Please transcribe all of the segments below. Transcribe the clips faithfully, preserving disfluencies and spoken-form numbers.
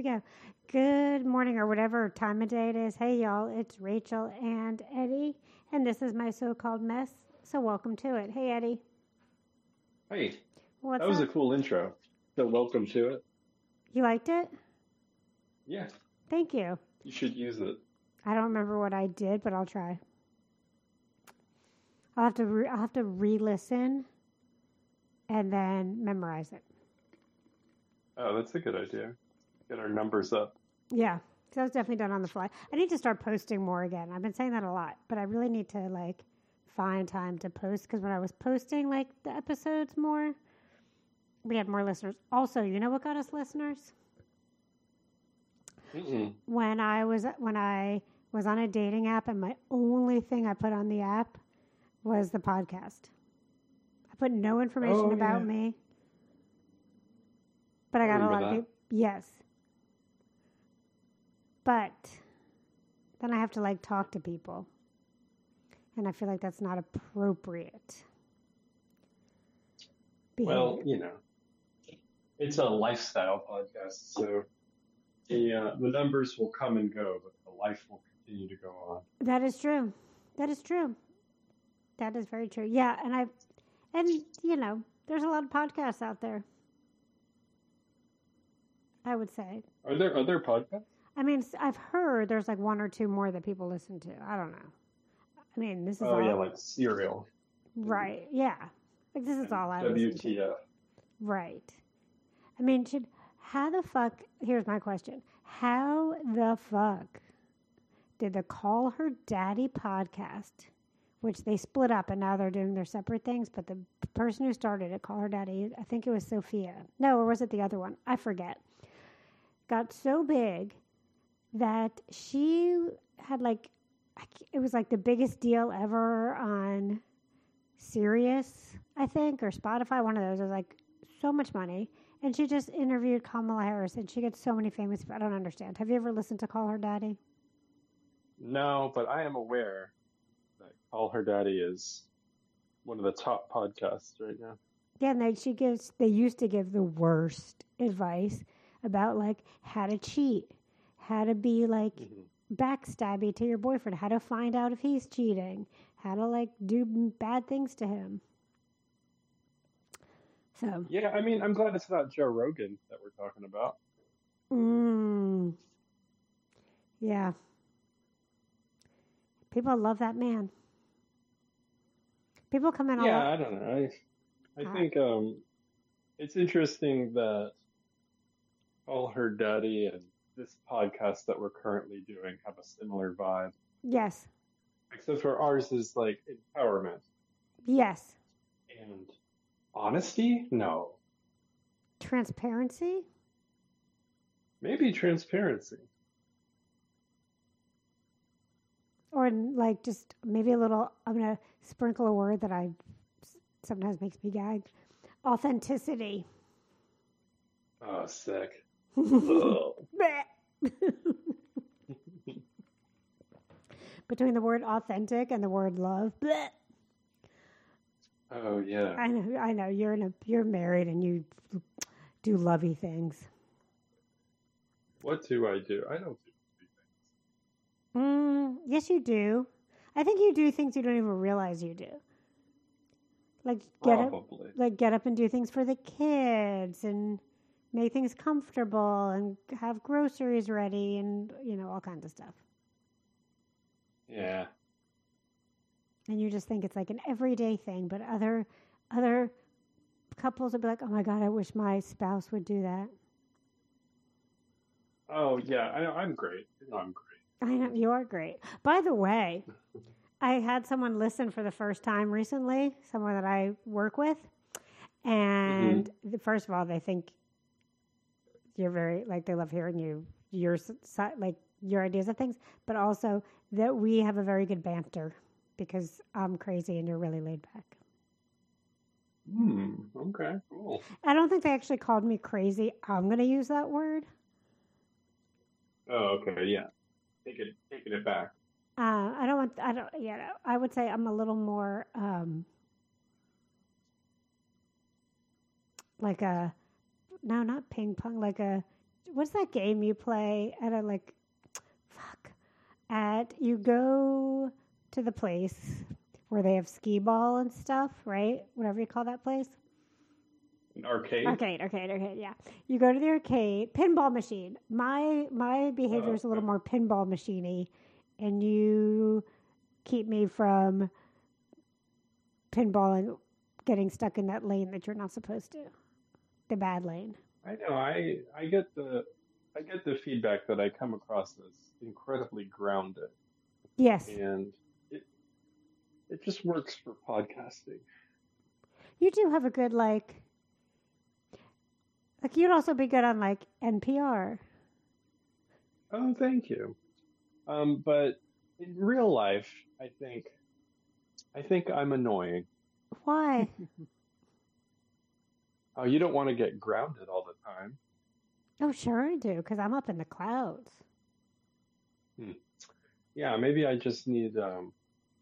we go. Good morning or whatever time of day it is. Hey, y'all, it's Rachel and Eddie, and this is my so-called mess. So welcome to it. Hey, Eddie. Hey, that What's was a up? cool intro. So welcome to it. You liked it? Yeah, Thank you. you should use it. I don't remember what I did, but I'll try. I'll have to re- I'll have to re-listen and then memorize it. Oh, that's a good idea. Get our numbers up. Yeah, so that was definitely done on the fly. I need to start posting more again. I've been saying that a lot, but I really need to like find time to post because when I was posting like the episodes more, we had more listeners. Also, you know what got us listeners? Mm-mm. When I was when I was on a dating app and my only thing I put on the app was the podcast. I put no information Oh, about yeah. me, but I I got a remember lot of that. people. Yes, but then I have to like talk to people, and I feel like that's not appropriate Well, behavior. you know, it's a lifestyle podcast, so the uh, the numbers will come and go, but the life will continue to go on. That is true. That is true. That is very true. Yeah, and I and you know, there's a lot of podcasts out there. I would say. Are there other podcasts? I mean, I've heard there's like one or two more that people listen to. I don't know. I mean, this is Oh, yeah, all like Serial and right. Yeah. Like this is all and I listen to. W T F. Right. I mean, should how the fuck? Here's my question: how the fuck did the Call Her Daddy podcast, which they split up and now they're doing their separate things, but the person who started it, Call Her Daddy, I think it was Sophia. No, or was it the other one? I forget. Got so big that she had like it was like the biggest deal ever on Sirius, I think, or Spotify, one of those. It was like so much money. And she just interviewed Kamala Harris, and she gets so many famous people. I don't understand. Have you ever listened to Call Her Daddy? No, but I am aware that Call Her Daddy is one of the top podcasts right now. Yeah, and they, she gives, they used to give the worst advice about like how to cheat, how to be like hmm backstabby to your boyfriend, how to find out if he's cheating, how to like do bad things to him. So, Yeah, I mean, I'm glad it's not Joe Rogan that we're talking about. mm, yeah, people love that man. People come in a Yeah, lot. I don't know. I I Uh, think um it's interesting that Call Her Daddy and this podcast that we're currently doing have a similar vibe. yes, Except for ours is like empowerment yes, and honesty? No. transparency, Maybe transparency. or like just maybe a little. I'm gonna sprinkle a word that I sometimes makes me gag. Authenticity. Oh, sick. Ugh. Bleh. Between the word authentic and the word love. Bleh. Oh, yeah. I know, I know. You're in a, you're married and you do lovey things. What do I do? I don't do things. Mm, yes, you do. I think you do things you don't even realize you do. Like get up, Probably. like get up and do things for the kids and make things comfortable and have groceries ready and you know all kinds of stuff. Yeah. And you just think it's like an everyday thing, but other other couples would be like, "Oh my god, I wish my spouse would do that." Oh, yeah. I know. I'm great. You know, I'm I know you are great. By the way, great. I had someone listen for the first time recently, someone that I work with, and hmm the, first of all, they think you're very like they love hearing you your like your ideas of things, but also that we have a very good banter because I'm crazy and you're really laid back. Hmm. Okay. Cool. I don't think they actually called me crazy. I'm going to use that word. Oh, okay. Yeah. Take it, taking it back. Uh, I don't want. I don't. Yeah. I would say I'm a little more um, like a no, not ping pong, like a what's that game you play at a like, fuck, at you go to the place where they have skee ball and stuff, right? Whatever you call that place. An arcade? Arcade, arcade, arcade, yeah. You go to the arcade, pinball machine. My my behavior Oh, is a little okay. more pinball machiney, and you keep me from pinball and getting stuck in that lane that you're not supposed to, the bad lane. I know. I I get the I get the feedback that I come across as incredibly grounded, Yes, and it it just works for podcasting. you do have a good like. Like you'd also be good on like N P R. Oh, thank you. Um, but in real life, I think I think I'm annoying. Why? Oh, you don't want to get grounded all the time. Oh, sure I do, because I'm up in the clouds. Hmm. Yeah, maybe I just need. Um...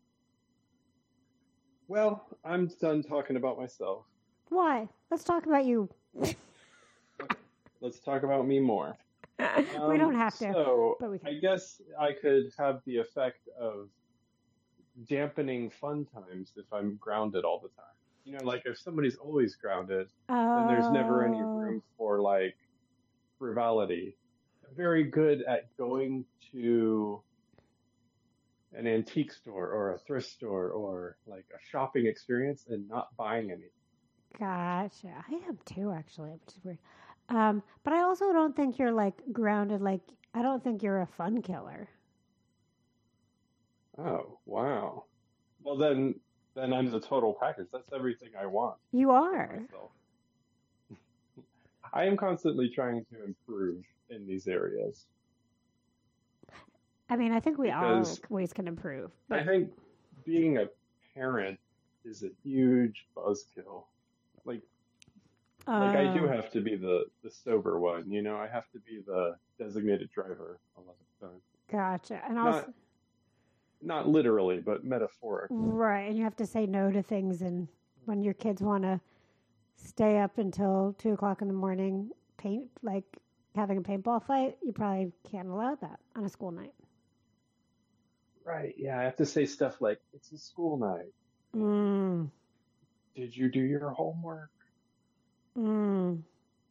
Well, I'm done talking about myself. Why? Let's talk about you. Let's talk about me more. We don't Um, have to, so but we can. I guess I could have the effect of dampening fun times if I'm grounded all the time. You know, like if somebody's always grounded, then there's never any Oh, room for like frivolity. I'm very good at going to an antique store or a thrift store or like a shopping experience and not buying anything. gotcha. I am too, actually, which is weird. Um, but I also don't think you're like grounded. Like I don't think you're a fun killer. Oh, wow. Well, then, then I'm the total package. That's everything I want You for are. myself. I am constantly trying to improve in these areas I mean, I think we all because ways can improve. I But think being a parent is a huge buzzkill. Like, like I do uh, have to be the the sober one, you know. I have to be the designated driver a lot of the time. gotcha. And Not also, not literally, but metaphorically. right, and you have to say no to things. And when your kids want to stay up until two o'clock in the morning, paint like having a paintball fight, you probably can't allow that on a school night. Right, yeah, I have to say stuff like, it's a school night. Mm, Did you do your homework? mm.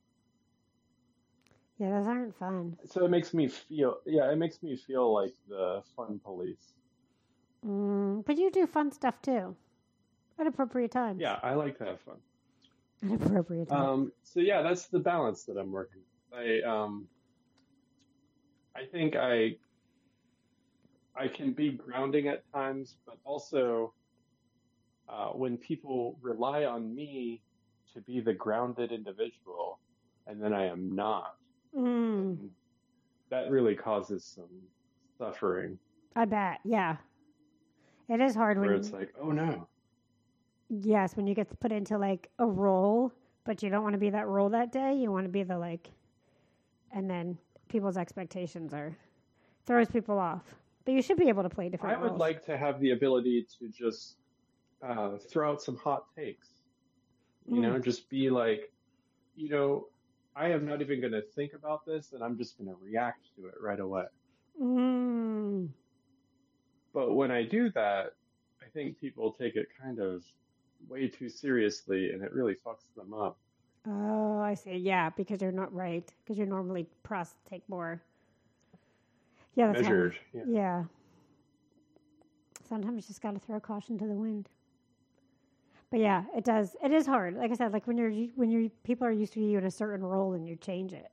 Yeah, those aren't fun. So it makes me feel, yeah, it makes me feel like the fun police. Mm, but you do fun stuff too, at appropriate times. Yeah, I like to have fun. At appropriate times. Um, so yeah, that's the balance that I'm working with. I um, I think I I can be grounding at times, but also uh, when people rely on me to be the grounded individual, and then I am not, Mm, then that really causes some suffering. I bet. Yeah, it is hard Where when it's like, oh no, yes, when you get put into like a role, but you don't want to be that role that day. You want to be the like, and then people's expectations are throws people off. But you should be able to play different I would roles. like to have the ability to just uh, throw out some hot takes. You Mm. know, just be like, you know, I am not even going to think about this, and I'm just going to react to it right away. Mm. But when I do that, I think people take it kind of way too seriously, and it really fucks them up. Oh, I see. Yeah, because you're not right. Because you normally press take more. Yeah, that's how- Measured. Yeah. yeah. Sometimes you just got to throw caution to the wind. But yeah, it does. It is hard. Like I said, like when you're when you people are used to you in a certain role and you change it,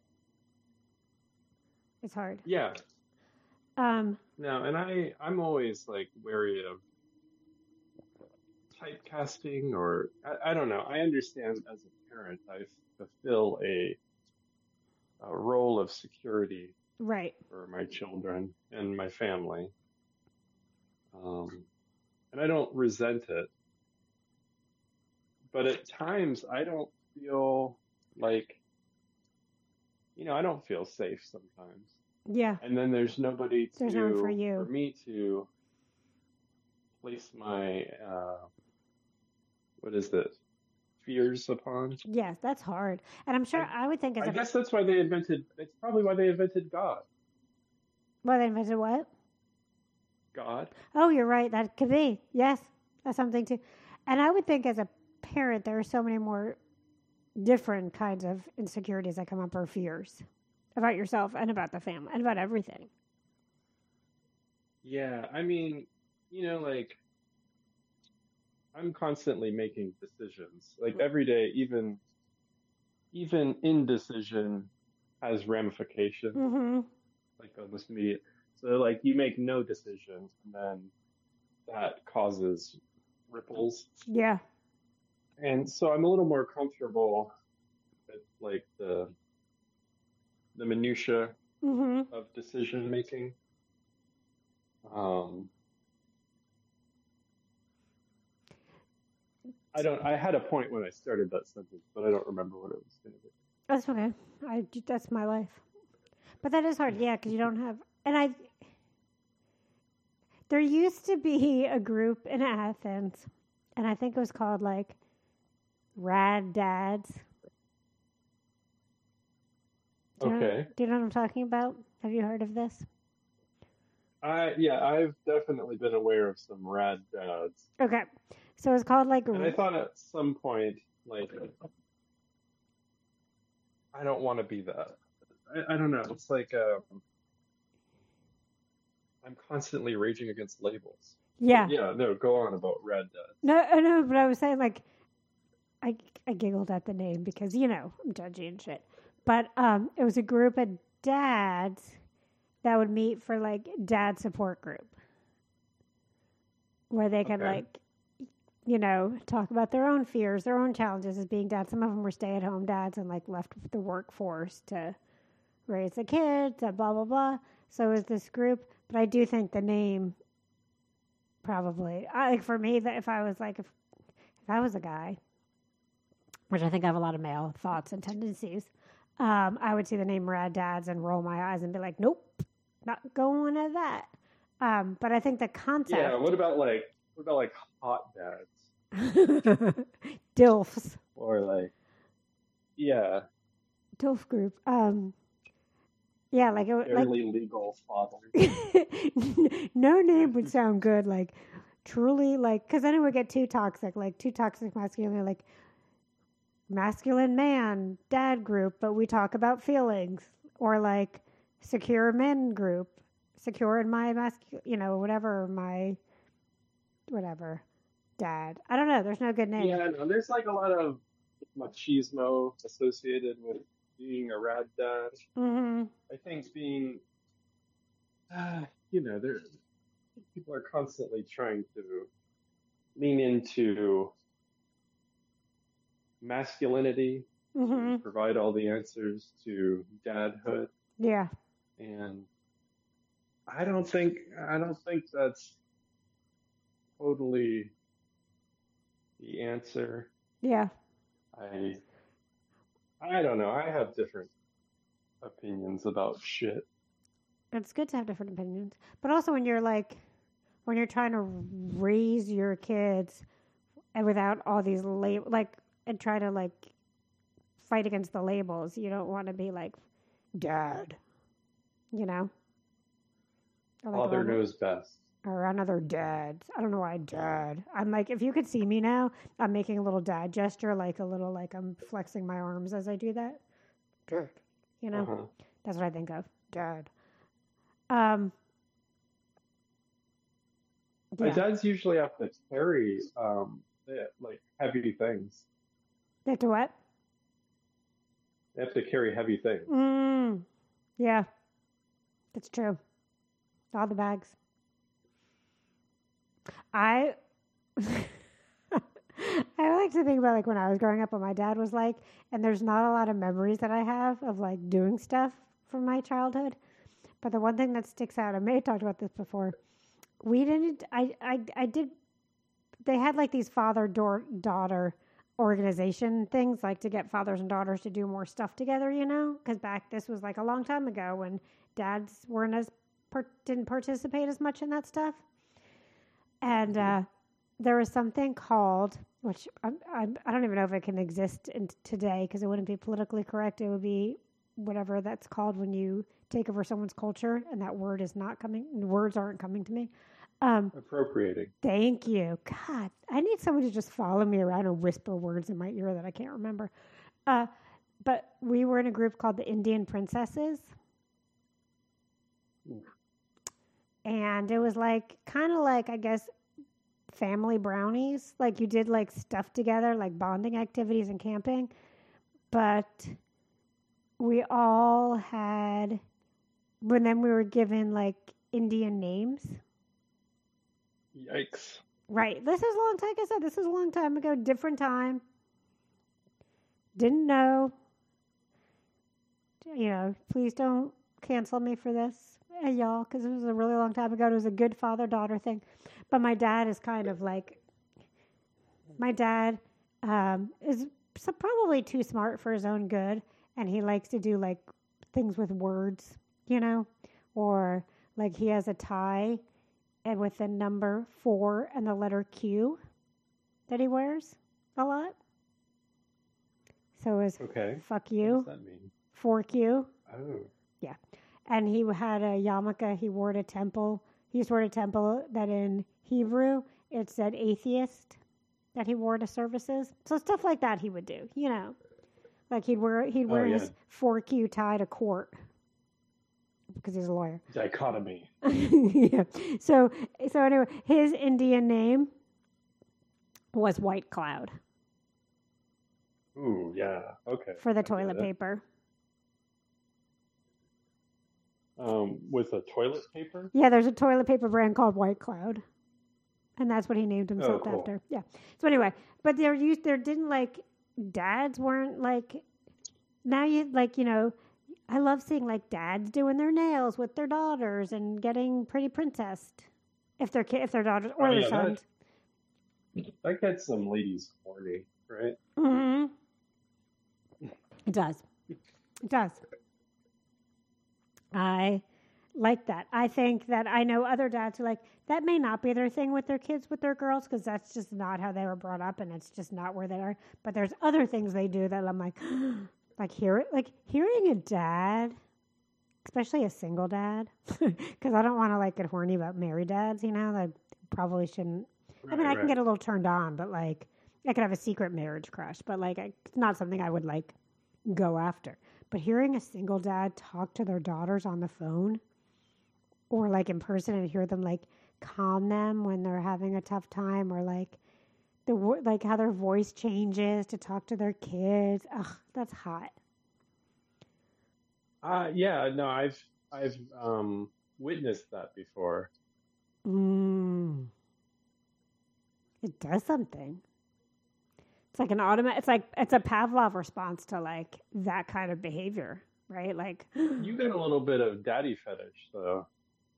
it's hard. Yeah. Um. No, and I I'm always like wary of typecasting, or I, I don't know. I understand as a parent, I fulfill a a role of security Right. for my children and my family. Um, and I don't resent it. But at times, I don't feel like, you know, I don't feel safe sometimes. Yeah. And then there's nobody to, There's no one for you. for me to place my, uh, what is it? fears upon. Yes, that's hard. And I'm sure I, I would think as I a guess that's why they invented. It's probably why they invented God. well, they invented what? God. Oh, you're right. That could be. Yes, that's something too. And I would think as a parent, there are so many more different kinds of insecurities that come up or fears about yourself and about the family and about everything. Yeah, I mean, you know, like I'm constantly making decisions. Like every day, even even indecision has ramifications, Mm-hmm. like almost immediate. So like you make no decision, and then that causes ripples. Yeah. And so I'm a little more comfortable with like the the minutia Mm-hmm. of decision making. Um, I don't. I had a point when I started that sentence, but I don't remember what it was going to be. That's okay. I that's my life. But that is hard, yeah, because you don't have. And I. There used to be a group in Athens, and I think it was called like Rad Dads. Do you know, Okay. do you know what I'm talking about? Have you heard of this? I yeah, I've definitely been aware of some rad dads, Okay. So it's called like. and I thought at some point, like, I don't want to be that. I, I don't know. It's like um, I'm constantly raging against labels. Yeah. But yeah, no, go on about rad dads. No, I know, but I was saying like, I I giggled at the name because you know I'm judgy and shit. But um, it was a group of dads that would meet for like dad support group, where they could Okay. like, you know, talk about their own fears, their own challenges as being dads. Some of them were stay-at-home dads and like left the workforce to raise the kids and blah blah blah. So it was this group, but I do think the name probably I, like for me that if I was like if if I was a guy, which I think I have a lot of male thoughts and tendencies, um, I would see the name Rad Dads and roll my eyes and be like, nope, not going at that. Um, but I think the concept. Yeah. What about like what about like hot dads Dilfs. or like yeah, Dilf group. Um, yeah, like it would like barely legal fathers? no name would sound good. Like truly, like because then it would get too toxic. Like too toxic masculinity. Like masculine man dad group, but we talk about feelings, or like secure men group, secure in my masculine, you know, whatever my whatever dad. I don't know. There's no good name. Yeah, no, there's like a lot of machismo associated with being a rad dad. Mm-hmm. I think being, uh, you know, there people are constantly trying to lean into masculinity, Mm-hmm. to provide all the answers to dadhood, Yeah. and I don't think I don't think that's totally the answer. Yeah. I I don't know. I have different opinions about shit. It's good to have different opinions, but also when you're like, when you're trying to raise your kids and without all these labels, like, and try to like fight against the labels, you don't want to be like, dad, you know? Or like Father around, knows best. around other dads. I don't know why dad. I'm like, if you could see me now, I'm making a little dad gesture, like a little, like I'm flexing my arms as I do that. Dad. You know? Uh-huh. That's what I think of. Dad. Um, My yeah. dads usually have to carry um they- like heavy things. They have to what? They have to carry heavy things. Mm, yeah, that's true. All the bags. I I like to think about like when I was growing up, what my dad was like, and there's not a lot of memories that I have of like doing stuff from my childhood. But the one thing that sticks out, I may have talked about this before. We didn't. I I I did. They had like these father daughter organization things, like to get fathers and daughters to do more stuff together. You know, because back this was like a long time ago when dads weren't as per, didn't participate as much in that stuff. And uh, there was something called which I, I, I don't even know if it can exist in today because it wouldn't be politically correct. It would be whatever that's called when you take over someone's culture and that word is not coming, words aren't coming to me. Um, Appropriating. Thank you. God, I need someone to just follow me around and whisper words in my ear that I can't remember. Uh, but we were in a group called the Indian Princesses. Oof. And it was like, kind of like, I guess, family brownies. Like you did like stuff together, like bonding activities and camping. But we all had, but then we were given like Indian names. Yikes. Right. This is a long time, like I said, this is a long time ago, different time. Didn't know. You know, please don't cancel me for this, uh, y'all, because it was a really long time ago. It was a good father-daughter thing. But my dad is kind of like, my dad um, is so probably too smart for his own good, and he likes to do like things with words, you know, or like he has a tie and with the number four and the letter Q that he wears a lot. So it was Okay. fuck What you, does that mean? four Q. Oh. Yeah. And he had a yarmulke. He wore at a temple. He used to wear at a temple that in Hebrew it said atheist that he wore to services. So stuff like that he would do, you know. Like he'd wear he'd Oh, wear yeah. his four Q tie to court because he's a lawyer. Dichotomy. Yeah. So so anyway, his Indian name was White Cloud Ooh, yeah. Okay. for the I get toilet it. paper. Um, with a toilet paper? Yeah, there's a toilet paper brand called White Cloud. And that's what he named himself Oh, cool. after. Yeah. So anyway, but there used there didn't like dads weren't like now you like, you know, I love seeing like dads doing their nails with their daughters and getting pretty princessed. If their kid if their daughters or Oh, their yeah, sons. that, that gets some ladies horny, right? Mm-hmm. It does. It does. I like that. I think that I know other dads who like that may not be their thing with their kids, with their girls, because that's just not how they were brought up, and it's just not where they are. But there's other things they do that I'm like, like hear it, like hearing a dad, especially a single dad, because I don't want to like get horny about married dads. You know, I probably shouldn't. Right, I mean, I right. can get a little turned on, but like I could have a secret marriage crush, but like I, it's not something I would like go after. But hearing a single dad talk to their daughters on the phone or like in person and hear them like calm them when they're having a tough time or like the wo- like how their voice changes to talk to their kids. Ugh, that's hot. Uh, yeah, no, I've I've um witnessed that before. Mm. It does something. It's like an automatic, it's like, it's a Pavlov response to like that kind of behavior, right? Like, You got a little bit of daddy fetish, though.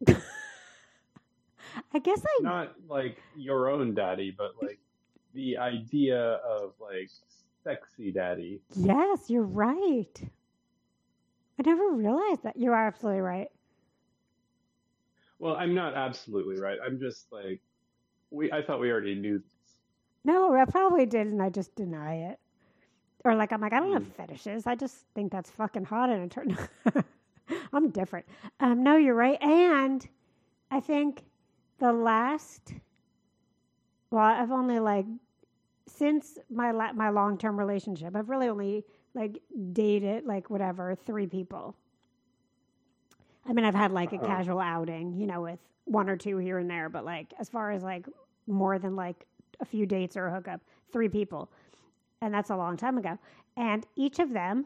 I guess I, Not like your own daddy, but like the idea of like sexy daddy. yes, you're right. I never realized that. You are absolutely right. Well, I'm not absolutely right. I'm just like we. I thought we already knew this. No, I probably did, and I just deny it. Or like, I'm like, I don't have Hmm. fetishes. I just think that's fucking hot, and it turned. I'm different. Um, no, you're right, and I think the last. Well, I've only like since my la- my long term relationship, I've really only like dated like whatever three people. I mean, I've had like a Uh-huh. casual outing, you know, with one or two here and there, but like as far as like more than like a few dates or a hookup, three people, and that's a long time ago. And each of them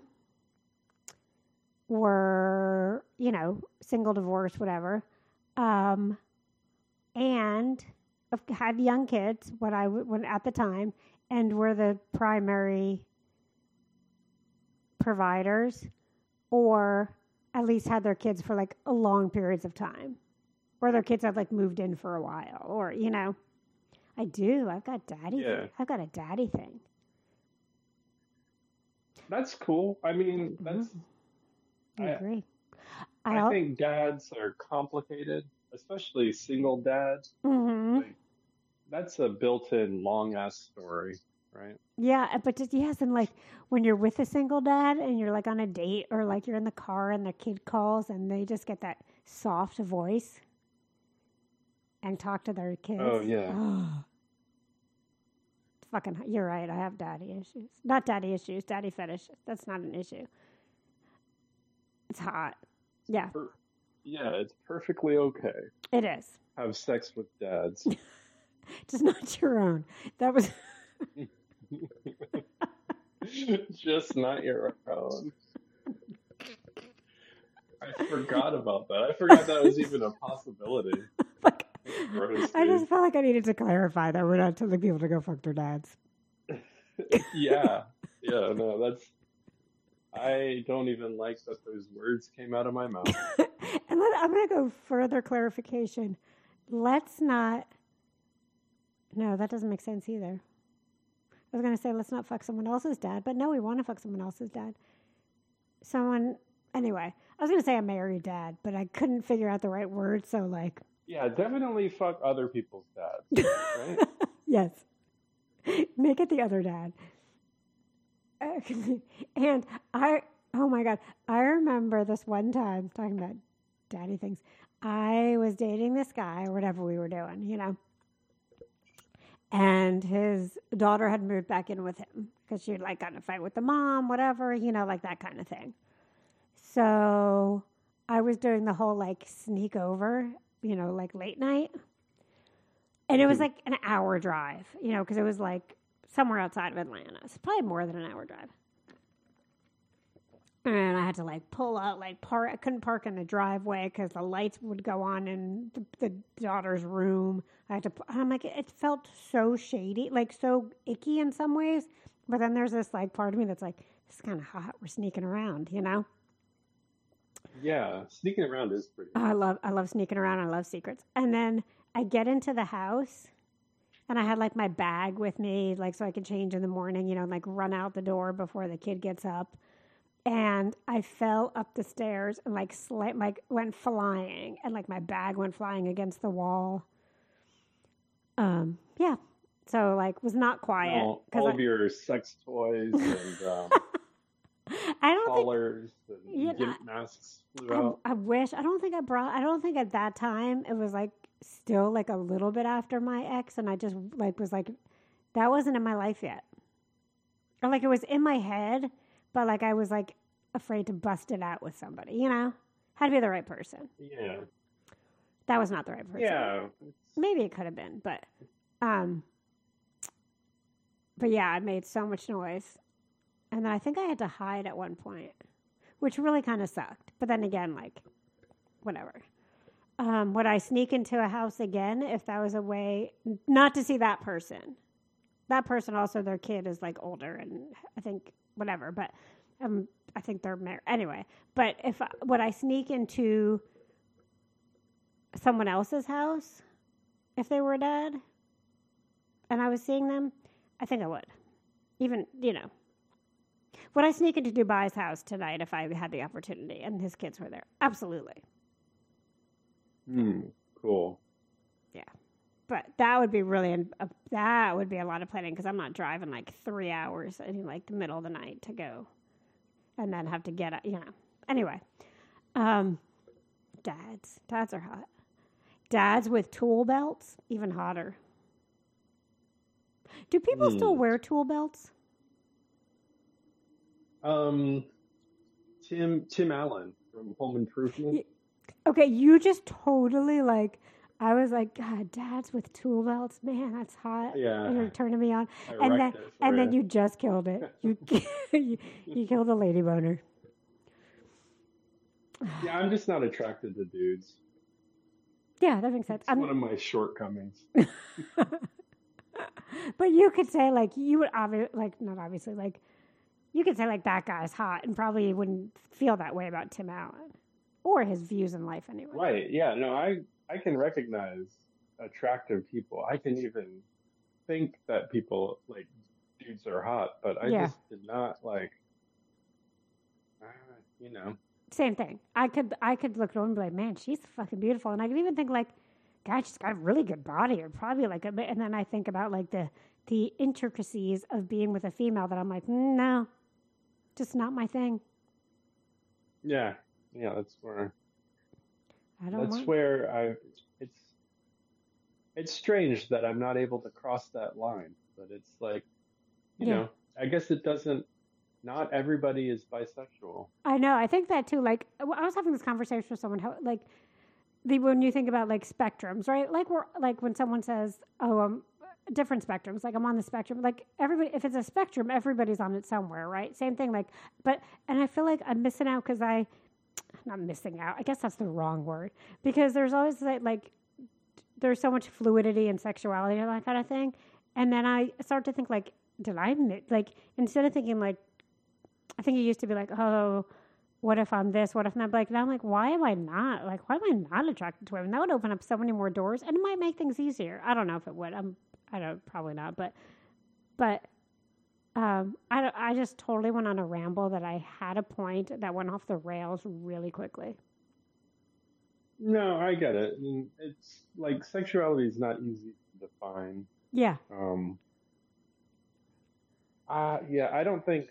were, you know, single, divorced, whatever, um, and had young kids when I when at the time, and were the primary providers, or at least had their kids for like a long periods of time, or their kids had like moved in for a while, or you know, I do. I've got daddy. Yeah. I've got a daddy thing. That's cool. I mean, that's. I I, agree. I, I al- think dads are complicated, especially single dads. Mhm. Like, that's a built-in long-ass story. right? Yeah, but just, yes, and like when you're with a single dad and you're like on a date or like you're in the car and the kid calls and they just get that soft voice and talk to their kids. Oh yeah. Oh, fucking, you're right. I have daddy issues. Not daddy issues, daddy fetishes. That's not an issue. It's hot. Yeah, Per- yeah, it's perfectly okay. it is. Have sex with dads. Just not your own. That was. Just not your own. I forgot about that. I forgot that was even a possibility. Like, Gross, I dude. just felt like I needed to clarify that we're not telling people to go fuck their dads. Yeah. Yeah, no, that's I don't even like that those words came out of my mouth. And let, I'm going to go further clarification. Let's not. No, that doesn't make sense either. I was going to say let's not fuck someone else's dad, but no, we want to fuck someone else's dad. Someone. Anyway, I was going to say a married dad, but I couldn't figure out the right word, so like. Yeah, definitely fuck other people's dads, right? Yes. Make it the other dad. And I, oh my God, I remember this one time, talking about daddy things. I was dating this guy or whatever we were doing, you know. And his daughter had moved back in with him because she'd like gotten in a fight with the mom, whatever, you know, like that kind of thing. So I was doing the whole like sneak over, you know, like late night. And it was like an hour drive, you know, because it was like somewhere outside of Atlanta. It's probably more than an hour drive. And I had to like pull out, like park. I couldn't park in the driveway because the lights would go on in the, the daughter's room. I had to, I'm like, it felt so shady, like so icky in some ways. But then there's this like part of me that's like, this is kind of hot. We're sneaking around, you know? Yeah, sneaking around is pretty. Oh, I love, I love sneaking around. I love secrets. And then I get into the house. And I had like my bag with me, like so I could change in the morning, you know, and like run out the door before the kid gets up. And I fell up the stairs and like sli- like went flying, and like my bag went flying against the wall. Um, yeah. So like was not quiet. All, all I, of your sex toys and um, I don't collars think, and you know, gimp masks flew out. I, I wish. I don't think I brought. I don't think at that time it was like still like a little bit after my ex, and I just like was like that wasn't in my life yet, or like it was in my head, but like I was like afraid to bust it out with somebody. You know, had to be the right person. Yeah, that was not the right person. Yeah, maybe it could have been, but um, but yeah, I made so much noise, and then I think I had to hide at one point, which really kind of sucked. But then again, like whatever. Um, would I sneak into a house again if that was a way not to see that person? That person also, their kid is like older and I think whatever, but um, I think they're married anyway. But if would I sneak into someone else's house if they were dead and I was seeing them? I think I would. Even, you know, would I sneak into Dubai's house tonight if I had the opportunity and his kids were there? Absolutely. Hmm. Cool. Yeah, but that would be really uh, that would be a lot of planning because I'm not driving like three hours in like the middle of the night to go, and then have to get you know. Anyway, um, dads, dads are hot. Dads with tool belts, even hotter. Do people Hmm. still wear tool belts? Um, Tim Tim Allen from Home Improvement. Y- Okay, you just totally like. I was like, God, dads with tool belts, man, that's hot. Yeah. And you're turning me on, I and then wrecked it for and then you. you just killed it. You you, you killed a lady boner. Yeah, I'm just not attracted to dudes. Yeah, that makes sense. It's one of my shortcomings. But you could say like you would obviously like not obviously like you could say like that guy's hot and probably wouldn't feel that way about Tim Allen or his views in life anyway. Right. Yeah. No, I I can recognize attractive people. I can even think that people like dudes are hot, but I Yeah. just did not like. Uh, you know. Same thing. I could I could look at her and be like, man, she's fucking beautiful, and I could even think like God, she's got a really good body, or probably like a. And then I think about like the the intricacies of being with a female that I'm like, mm, no, just not my thing. Yeah, yeah, that's where I don't that's want. where I it's it's strange that I'm not able to cross that line, but it's like, you Yeah, know, I guess it doesn't, not everybody is bisexual. I know. I think that too. Like I was having this conversation with someone. How like the when you think about like spectrums, right? Like we're like when someone says, "Oh, um, different spectrums." Like I'm on the spectrum. Like everybody, if it's a spectrum, everybody's on it somewhere, right? Same thing. Like, but and I feel like I'm missing out because I, not missing out. I guess that's the wrong word because there's always like, like there's so much fluidity and sexuality and that kind of thing, and then I start to think like, did I mi- like instead of thinking like, I think it used to be like, oh, what if I'm this? What if I'm like, now I'm like, why am I not? Like, why am I not attracted to women? That would open up so many more doors and it might make things easier. I don't know if it would. I'm, I don't, probably not. But, but, um, I, don't- I just totally went on a ramble that I had a point that went off the rails really quickly. No, I get it. And it's like sexuality is not easy to define. Yeah. Um, uh, yeah, I don't think,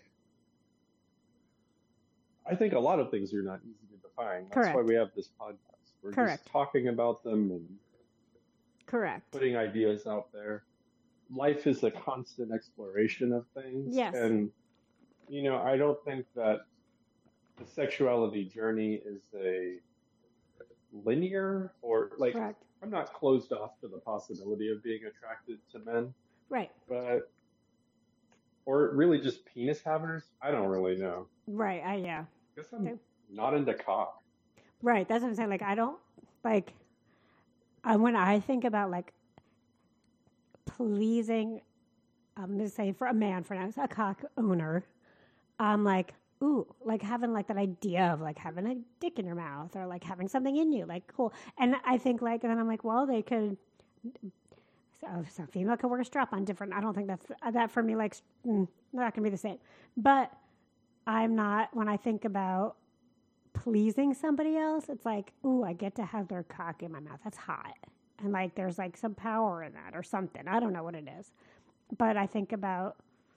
I think a lot of things are not easy to define. That's why Correct. we have this podcast. We're Correct. just talking about them and Correct. putting ideas out there. Life is a constant exploration of things. Yes. And, you know, I don't think that the sexuality journey is a linear or like, Correct. I'm not closed off to the possibility of being attracted to men, Right. but, or really just penis havers. I don't really know. Right. I, yeah. I guess I'm not into cock. Right. That's what I'm saying. Like, I don't, like, I, when I think about, like, pleasing, I'm going to say for a man, for now, a cock owner, I'm like, ooh, like having, like, that idea of, like, having a dick in your mouth or, like, having something in you, like, cool. And I think, like, and then I'm like, well, they could, so, so female could wear a strap on different. I don't think that's, that for me, like, mm, not going to be the same. But I'm not, when I think about pleasing somebody else, it's like, ooh, I get to have their cock in my mouth. That's hot. And like, there's like some power in that or something. I don't know what it is. But I think about,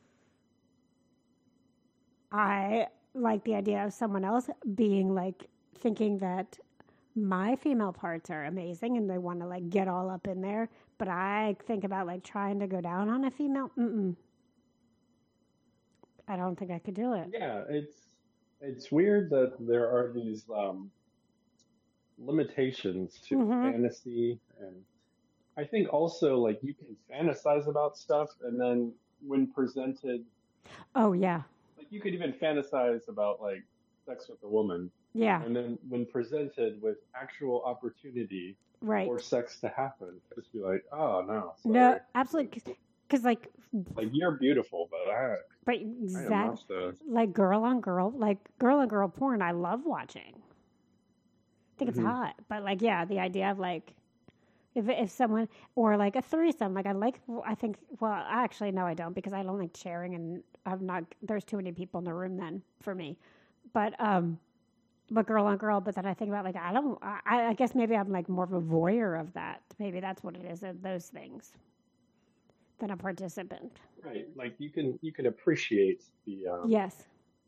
I like the idea of someone else being like, thinking that my female parts are amazing and they want to like get all up in there. But I think about like trying to go down on a female. Mm-mm. I don't think I could do it. Yeah, it's it's weird that there are these um, limitations to Mm-hmm. fantasy, and I think also like you can fantasize about stuff, and then when presented, Oh, yeah. like you could even fantasize about like sex with a woman, Yeah. and then when presented with actual opportunity Right. for sex to happen, just be like, oh no, sorry. No, absolutely. Because like, Like you're beautiful, but I, but I am exact, not the. like girl on girl, like girl on girl porn, I love watching. I think Mhm. it's hot, but like, yeah, the idea of like, if if someone or like a threesome, like I like, I think, well, actually, no, I don't because I don't like sharing, and I'm not. There's too many people in the room then for me, but um, but girl on girl. But then I think about like I don't. I, I guess maybe I'm like more of a voyeur of that. Maybe that's what it is of those things than a participant. Right, like you can you can appreciate the um, Yes.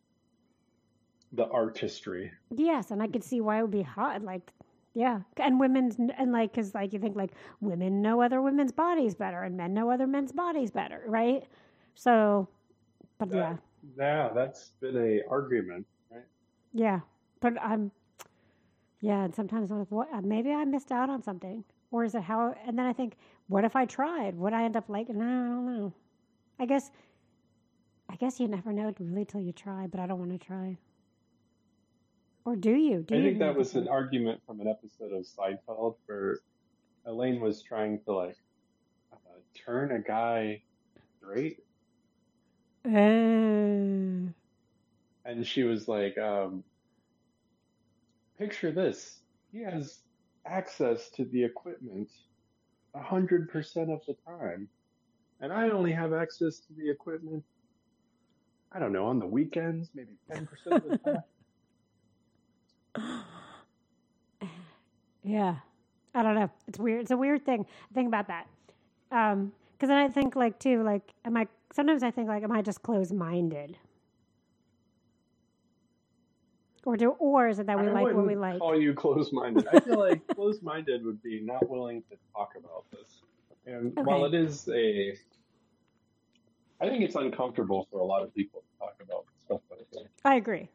the artistry. Yes, and I could see why it would be hot. Like, yeah, and women's and like, cause like you think like women know other women's bodies better, and men know other men's bodies better, right? So, but That, yeah, yeah, that's been a argument, right? yeah, but I'm, yeah, and sometimes I'm like, what? Maybe I missed out on something, or is it how? And then I think, what if I tried? Would I end up like? No, I don't know. I guess, I guess you never know really till you try. But I don't want to try. Or do you? Do I you think that think was so? an argument from an episode of Seinfeld where Elaine was trying to like uh, turn a guy straight, Uh, and she was like, um, "Picture this: he has access to the equipment a hundred percent of the time, and I only have access to the equipment. I don't know, on the weekends, maybe ten percent of the time." yeah. I don't know. It's weird. It's a weird thing. Think about that. Um, because then I think like too, like, am I? Sometimes I think like, am I just closed-minded, or do, or is it that we I like what we wouldn't like? call you closed-minded. I feel like closed-minded would be not willing to talk about this. And while Okay. it is a, I think it's uncomfortable for a lot of people to talk about stuff like that. I agree.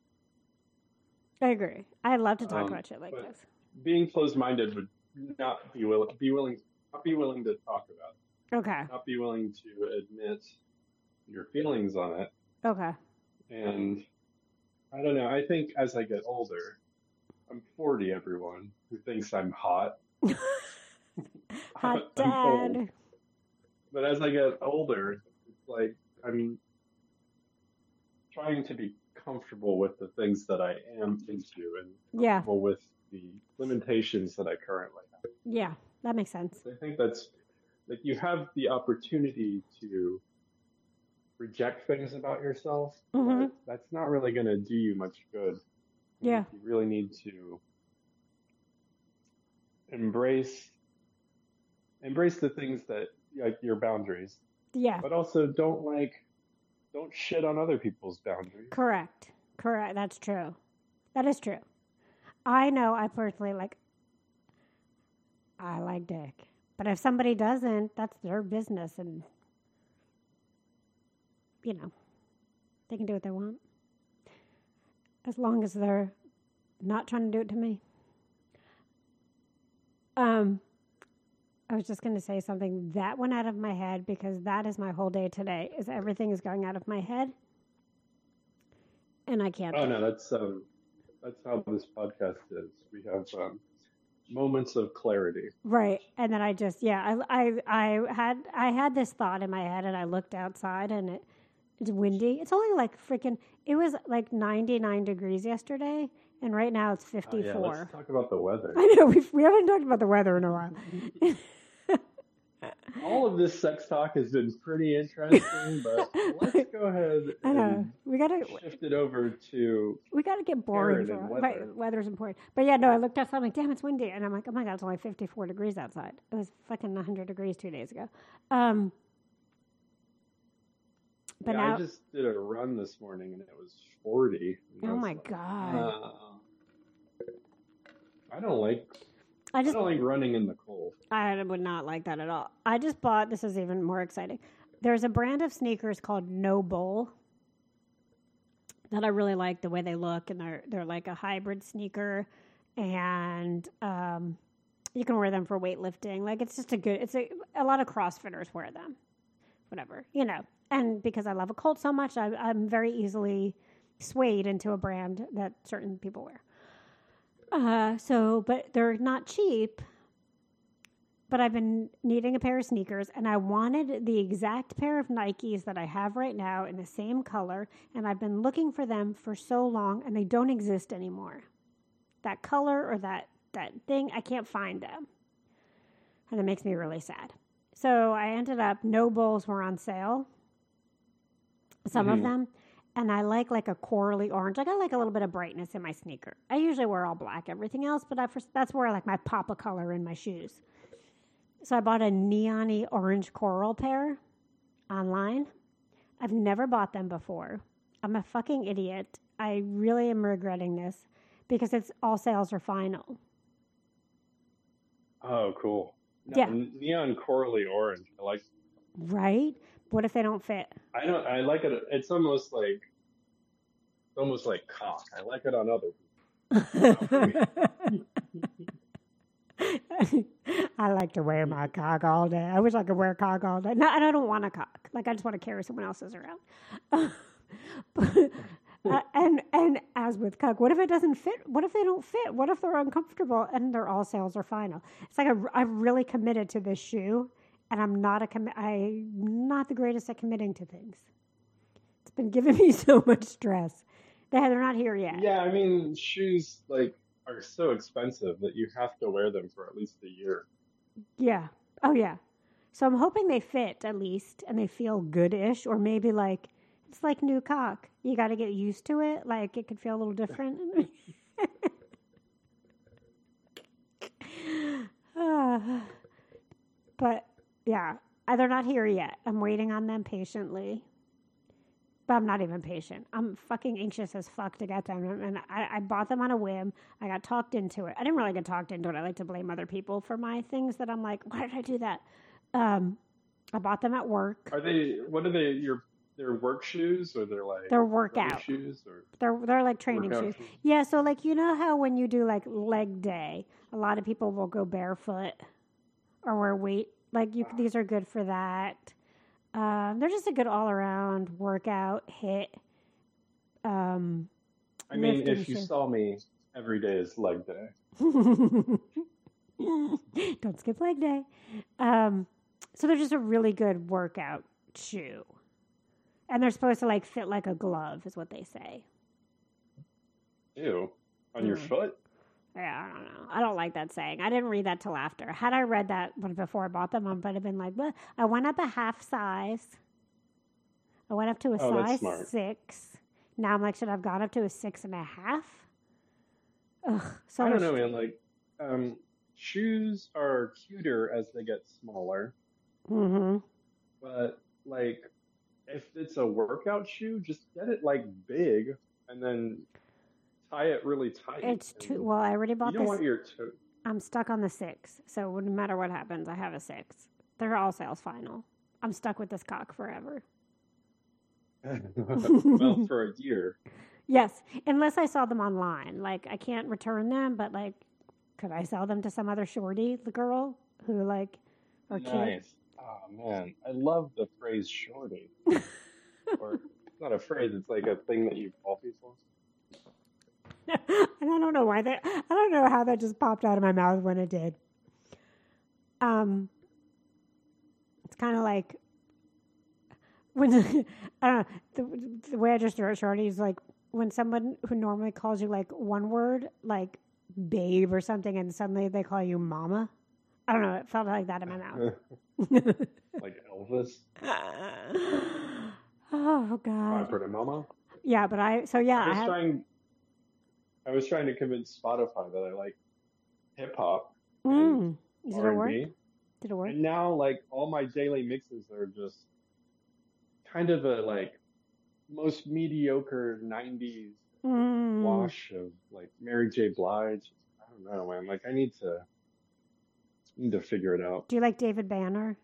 I agree. I love to talk Um, about shit like but this. being closed-minded would not be willing, be willing, not be willing to talk about it, Okay. not be willing to admit your feelings on it. Okay. And I don't know. I think as I get older, I'm forty, everyone who thinks I'm hot. Hot I'm old. dad. But as I get older, it's like I'm trying to be comfortable with the things that I am into and Yeah. comfortable with the limitations that I currently have. Yeah. That makes sense. I think that's like you have the opportunity to reject things about yourself, Mm-hmm. but that's not really going to do you much good. Yeah. You really need to embrace embrace the things that like your boundaries, Yeah. but also don't like don't shit on other people's boundaries. Correct. Correct. That's true. That is true. I know I personally like, I like dick. But if somebody doesn't, that's their business. And, you know, they can do what they want. As long as they're not trying to do it to me. Um, I was just going to say something that went out of my head because that is my whole day today. Is everything is going out of my head, and I can't. Oh no, that's um, that's how this podcast is. We have um, moments of clarity. Right, and then I just yeah, I, I I had I had this thought in my head, and I looked outside, and it it's windy. It's only like freaking. It was like ninety-nine degrees yesterday, and right now it's fifty-four. Oh, yeah, let's talk about the weather. I know we we haven't talked about the weather in a while. All of this sex talk has been pretty interesting, but let's go ahead I know and we gotta shift it over to we gotta get boring. Aaron For, and weather. Right, weather's important. But yeah, no, I looked outside. I'm like, damn, it's windy, and I'm like, oh my god, it's only fifty-four degrees outside. It was fucking one hundred degrees two days ago. Um, but yeah, now, I just did a run this morning and it was forty. And I oh was my like, god, uh, I don't like I I just don't like running in the cold. I would not like that at all. I just bought. This is even more exciting. There's a brand of sneakers called No Bull that I really like the way they look, and they're they're like a hybrid sneaker, and um, you can wear them for weightlifting. Like it's just a good. It's a a lot of CrossFitters wear them, whatever you know. And because I love a cult so much, I, I'm very easily swayed into a brand that certain people wear. Uh, so, but they're not cheap. But I've been needing a pair of sneakers, and I wanted the exact pair of Nikes that I have right now in the same color, and I've been looking for them for so long, and they don't exist anymore. That color or that, that thing, I can't find them. And it makes me really sad. So I ended up, No Bulls were on sale, some Mhm. of them, and I like like a corally orange. Like I like a little bit of brightness in my sneaker. I usually wear all black, everything else, but I, that's where I like my pop of color in my shoes. So I bought a neon-y orange coral pair online. I've never bought them before. I'm a fucking idiot. I really am regretting this because it's all sales are final. Oh, cool. No, Yeah. Neon corally orange. I like Right? What if they don't fit? I don't I like it it's almost like it's almost like cock. I like it on other people. I like to wear my cock all day. I wish I could wear a cock all day. No, and I don't want a cock. Like I just want to carry someone else's around. But, uh, and and as with cock, what if it doesn't fit? What if they don't fit? What if they're uncomfortable and they're all sales are final? It's like I, I'm really committed to this shoe, and I'm not a commi- I'm not the greatest at committing to things. It's been giving me so much stress. They they're not here yet. Yeah, I mean shoes like are so expensive that you have to wear them for at least a year. Yeah. Oh, yeah. So I'm hoping they fit at least and they feel good-ish, or maybe like it's like new cock. You got to get used to it. Like it could feel a little different. But yeah, uh, they're not here yet. I'm waiting on them patiently. But I'm not even patient. I'm fucking anxious as fuck to get them. And I, I bought them on a whim. I got talked into it. I didn't really get talked into it. I like to blame other people for my things that I'm like, why did I do that? Um, I bought them at work. Are they, what are they, your, they're work shoes or they're like They're running workout. shoes or They're they're like training workout shoes. shoes? Yeah, so like you know how when you do like leg day, a lot of people will go barefoot or wear weight. Like you, these are good for that. Um, they're just a good all around workout hit. Um, I mean, lifting if you shoe. saw me every day is leg day. Don't skip leg day. Um, so they're just a really good workout shoe. And they're supposed to like fit like a glove is what they say. Ew. On your Mm. foot? Yeah, I don't know. I don't like that saying. I didn't read that till after. Had I read that when- before I bought them, I would have been like, well, I went up a half size. I went up to a Oh, that's size smart. six. Now I'm like, should I have gone up to a six and a half? Ugh. So I don't they're know, st- man. Like, um, shoes are cuter as they get smaller, Mhm. but like, if it's a workout shoe, just get it like big and then tie it really tight. It's too And well. I already you bought don't this. want your toe. I'm stuck on the six, so no matter what happens, I have a six. They're all sales final. I'm stuck with this cock forever. Well, for a year. Yes, unless I saw them online. Like I can't return them, but like, could I sell them to some other shorty, the girl who like, or kid? Nice. Oh man, I love the phrase shorty. Or it's not a phrase; it's like a thing that you call people. And I don't know why that. I don't know how that just popped out of my mouth when it did. Um, it's kind of like when I don't know the, the way I just throw it shorty is like when someone who normally calls you like one word, like babe or something, and suddenly they call you mama. I don't know. It felt like that in my mouth. Like Elvis. Oh God. Opera Mama. Yeah, but I. So yeah, I I was have. trying. I was trying to convince Spotify that I like hip hop and Mm, did it R and work? B, Did it work? and now like all my daily mixes are just kind of a like most mediocre nineties Mm. wash of like Mary J. Blige. I don't know, man. Like I need to need to figure it out. Do you like David Banner?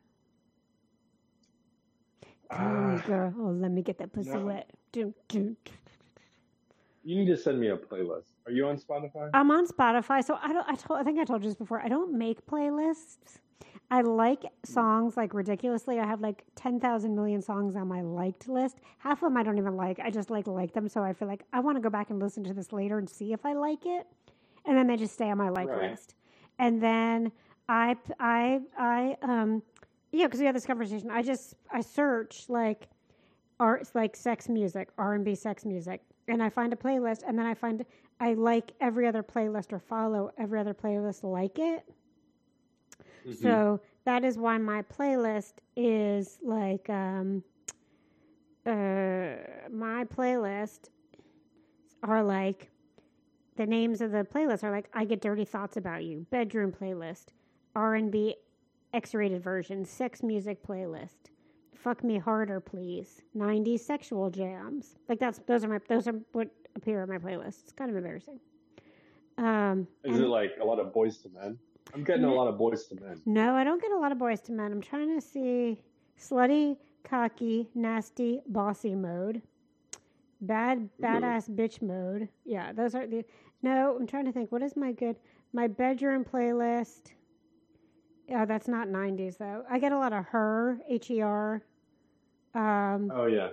Tell me, Ah, girl. Oh, let me get that pussy no. wet. Do, do. You need to send me a playlist. Are you on Spotify? I'm on Spotify, so I don't. I told. I think I told you this before. I don't make playlists. I like songs like ridiculously. I have like ten thousand million songs on my liked list. Half of them I don't even like. I just like like them, so I feel like I want to go back and listen to this later and see if I like it, and then they just stay on my like Right. list. And then I I I um yeah, because we had this conversation. I just I search like art like sex music, R and B sex music, and I find a playlist, and then I find I like every other playlist or follow every other playlist like it. Mhm. So that is why my playlist is like um uh my playlist are like the names of the playlists are like I Get Dirty Thoughts About You, bedroom playlist, R and B X-rated version, sex music playlist, Fuck Me Harder Please, nineties sexual jams. Like that's those are my those are what appear on my playlist. It's kind of embarrassing. Um Is and it like a lot of Boys to Men? I'm getting a No. lot of Boys to Men. No, I don't get a lot of boys to men. I'm trying to see slutty, cocky, nasty, bossy mode. Bad, Ooh. badass bitch mode. Yeah, those are the. No, I'm trying to think. What is my good? My bedroom playlist. Yeah, that's not nineties though. I get a lot of her, H E R. Um, Oh yeah.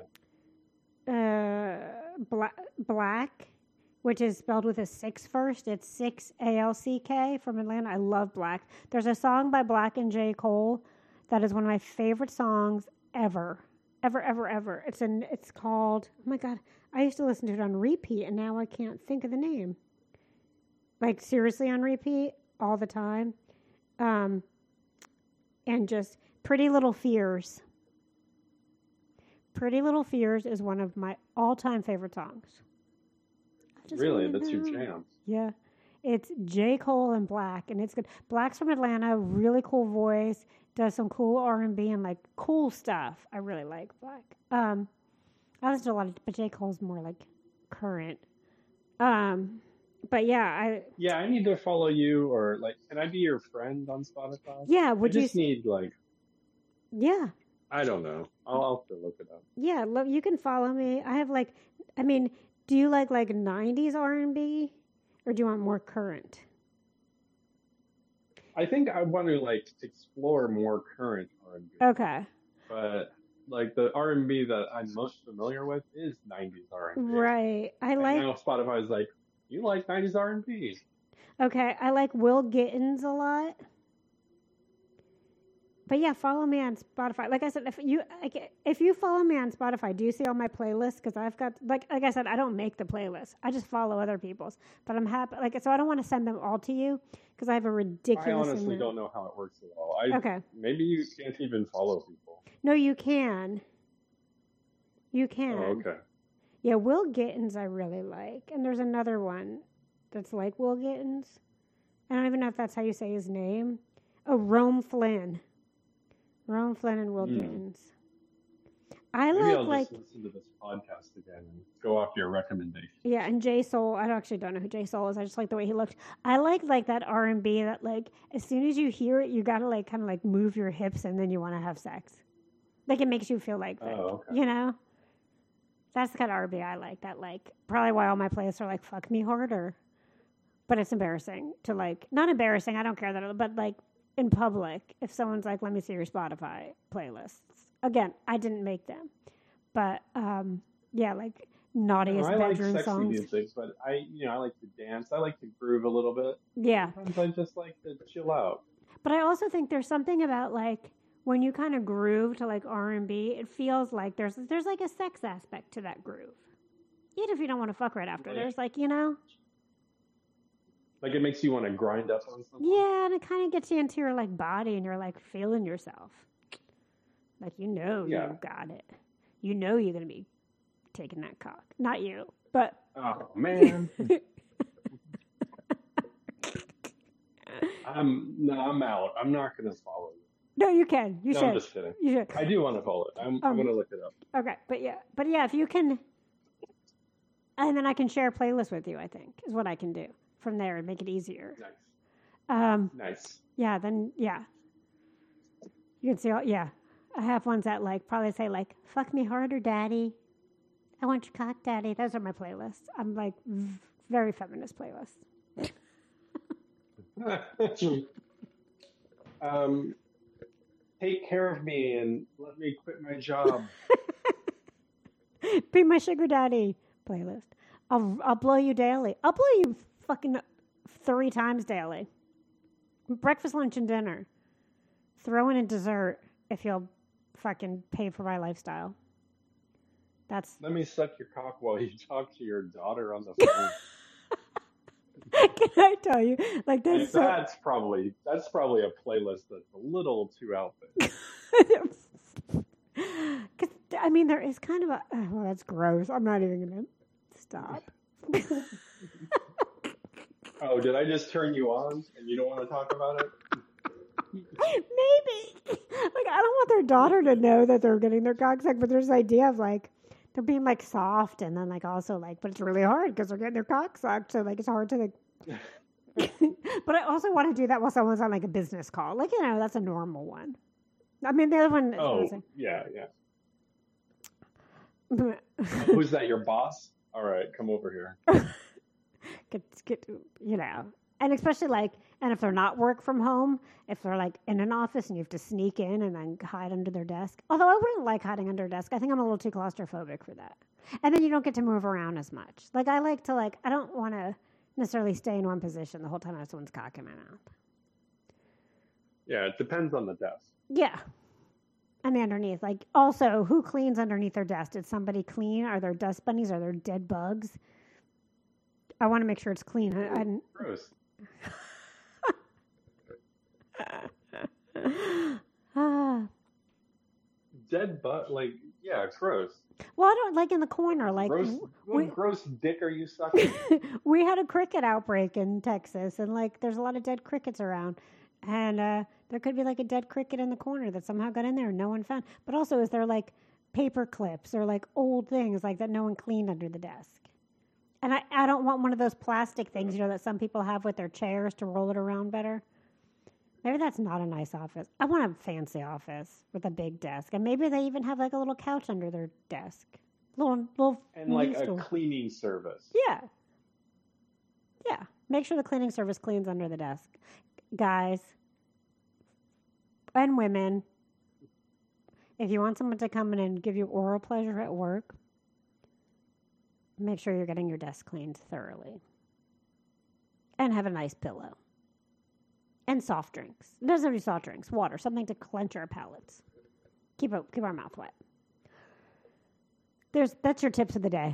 uh, black, black, which is spelled with a six first. It's six A L C K from Atlanta. I love Black. There's a song by Black and J. Cole that is one of my favorite songs ever, ever, ever, ever. It's an. It's called. Oh my god! I used to listen to it on repeat, and now I can't think of the name. Like seriously on repeat all the time, um, and just Pretty Little Fears. Pretty Little Fears is one of my all-time favorite songs. I just Really? wanna That's your know. jam. Yeah. It's J. Cole and Black, and it's good. Black's from Atlanta, really cool voice, does some cool R and B and like cool stuff. I really like Black. Um, I listen to a lot of, but J. Cole's more like current. Um, but yeah, I Yeah, I need to follow you, or like, can I be your friend on Spotify? yeah. I Would you? just need like, Yeah, I don't know. I'll, I'll have to look it up. yeah. Look, you can follow me. I have like, I mean, do you like like nineties R and B, or do you want more current? I think I want to like explore more current R and B, Okay. but like the R and B that I'm most familiar with is nineties R and B. Right. I And like. now Spotify is like, you like nineties R and B? Okay, I like Will Gittins a lot. But yeah, follow me on Spotify. Like I said, if you like, if you follow me on Spotify, do you see all my playlists? Because I've got like like I said, I don't make the playlist. I just follow other people's. But I'm happy. Like so, I don't want to send them all to you because I have a ridiculous. I honestly amount. don't know how it works at all. I, Okay. Maybe you can't even follow people. No, you can. You can. Oh, okay. Yeah, Will Gittins I really like, and there's another one that's like Will Gittins. I don't even know if that's how you say his name. Oh, Rome Flynn. Rome Flynn and Will Mm. Gittins. I Maybe like I'll like just listen to this podcast again and go off your recommendation. yeah, and J Soul. I actually don't know who J Soul is. I just like the way he looked. I like like that R and B that like as soon as you hear it, you gotta like kind of like move your hips and then you want to have sex. Like it makes you feel like that. Oh, okay. You know. That's the kind of R and B I like. That like probably why all my playlists are like "fuck me harder," but it's embarrassing to like not embarrassing. I don't care that, but like in public, if someone's like, "Let me see your Spotify playlists." Again, I didn't make them, but um, yeah, like naughtiest No, I like bedroom sexy songs. music, but I, you know, I like to dance. I like to groove a little bit. Yeah, Sometimes I just like to chill out. but I also think there's something about like when you kind of groove to like R and B, it feels like there's there's like a sex aspect to that groove. Even if you don't want to fuck right after, Like- there's like you know. Like it makes you want to grind up on something. Yeah, and it kind of gets you into your like body, and you're like feeling yourself, like you know Yeah. you got it. You know you're gonna be taking that cock, not you, but Oh man, I'm no, I'm out. I'm not gonna follow you. no, you can. You no, should. I'm just kidding. You should. I do want to follow it. I'm, I'm Um, gonna look it up. Okay, but yeah, but yeah, if you can, and then I can share a playlist with you. I think is what I can do from there and make it easier. Nice, Um, nice. yeah, then yeah, you can see. All, yeah, I have ones that like probably say like "fuck me harder, daddy." I want your cock, daddy. Those are my playlists. I'm like v- very feminist playlists. um, take care of me and let me quit my job. Be my sugar daddy playlist. I'll I'll blow you daily. I'll blow you fucking three times daily. Breakfast, lunch, and dinner. Throw in a dessert if you'll fucking pay for my lifestyle. That's Let me suck your cock while you talk to your daughter on the phone. can I tell you? Like And that's so that's probably that's probably a playlist that's a little too out there. Cause, I mean, there is kind of a. Oh, well, that's gross. I'm not even gonna stop. Oh, did I just turn you on and you don't want to talk about it? Maybe. Like, I don't want their daughter to know that they're getting their cock sucked, but there's this idea of like they're being like soft and then like also like, but it's really hard because they're getting their cock sucked, so like it's hard to like. But I also want to do that while someone's on like a business call, like you know that's a normal one. I mean, the other one. Oh, yeah, yeah. Who's that? Your boss? All right, come over here. get, get, you know, and especially like, and if they're not work from home, if they're like in an office and you have to sneak in and then hide under their desk. Although I wouldn't like hiding under a desk. I think I'm a little too claustrophobic for that. And then you don't get to move around as much. Like I like to like, I don't want to necessarily stay in one position the whole time I have someone's cock in my mouth. Yeah, it depends on the desk. Yeah. And the underneath, like also who cleans underneath their desk? Did somebody clean? Are there dust bunnies? Are there dead bugs? I want to make sure it's clean. I, I, Gross. ah, Dead butt, like, Yeah, it's gross. Well, I don't like in the corner. Like Gross. w- What we gross dick are you sucking? we had a cricket outbreak in Texas, and like there's a lot of dead crickets around, and uh, there could be like a dead cricket in the corner that somehow got in there and no one found. But also, is there like paper clips or like old things like that no one cleaned under the desk? And I, I don't want one of those plastic things, you know, that some people have with their chairs to roll it around better. Maybe that's not a nice office. I want a fancy office with a big desk. And maybe they even have like a little couch under their desk. Little, little And like knee a stool. cleaning service. Yeah. Yeah. Make sure the cleaning service cleans under the desk. Guys and women, if you want someone to come in and give you oral pleasure at work, make sure you're getting your desk cleaned thoroughly. And have a nice pillow. And soft drinks. It doesn't have to be soft drinks. Water. Something to clench our palates. Keep, it, keep our mouth wet. There's That's your tips of the day.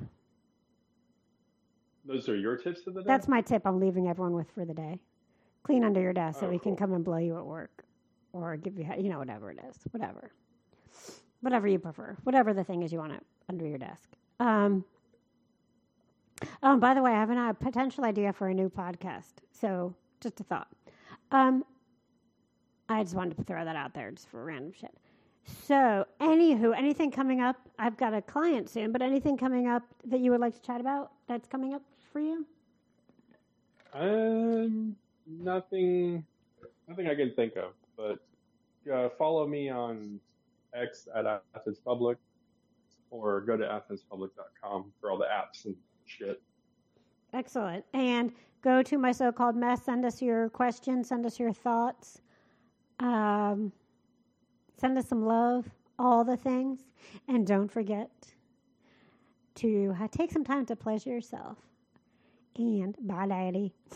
Those are your tips of the day? That's my tip I'm leaving everyone with for the day. Clean under your desk so Oh, we can cool. come and blow you at work. Or give you, you know, whatever it is. Whatever. Whatever you prefer. Whatever the thing is you want it under your desk. Um, oh, and by the way, I have a potential idea for a new podcast. So, just a thought. Um, I just wanted to throw that out there just for random shit. So, anywho, anything coming up? I've got a client soon, but anything coming up that you would like to chat about that's coming up for you? Um, nothing, nothing I can think of. But uh, follow me on X at Athens Public, or go to athens public dot com for all the apps and shit. Excellent. And go to My So-Called Mess. Send us your questions. Send us your thoughts. Um, send us some love. All the things. And don't forget to uh, take some time to pleasure yourself. And bye, Daddy.